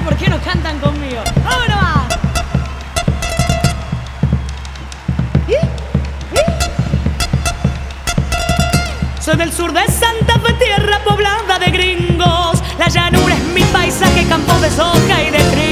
¿por qué no cantan conmigo? ¡Vámonos más! Soy del sur de Santa Fe, tierra poblada de gringos. La llanura es mi paisaje, campo de soja y de trigo.